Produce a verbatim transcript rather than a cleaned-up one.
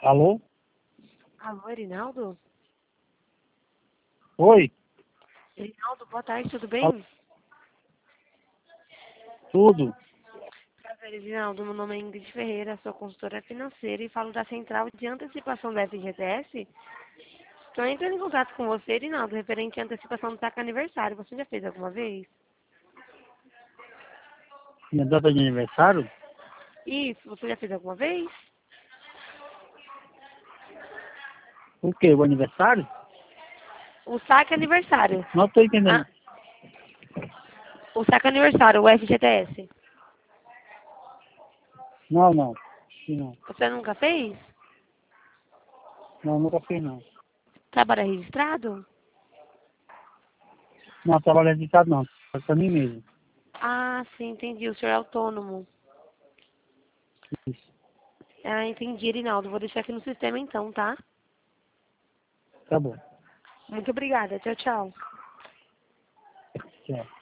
Alô? Alô, Erinaldo? Oi? Erinaldo, boa tarde, tudo bem? Tudo? Prazer, Erinaldo. Meu nome é Ingrid Ferreira, sou consultora financeira e falo da Central de Antecipação da F G T S. Estou entrando em contato com você, Erinaldo, referente à antecipação do saque aniversário. Você já fez alguma vez? Minha data de aniversário? Isso, você já fez alguma vez? O quê? O aniversário? O saque aniversário. Não estou entendendo. Ah, o saque aniversário, o F G T S. Não, não. Não, Você nunca fez? não, nunca fiz não. Trabalho registrado? Não, trabalho registrado não. É para mim mesmo. Ah, sim, entendi. O senhor é autônomo. Isso. Ah, entendi, Erinaldo. Vou deixar aqui no sistema então, tá? Tá bom. Muito obrigada. Tchau, tchau. Tchau.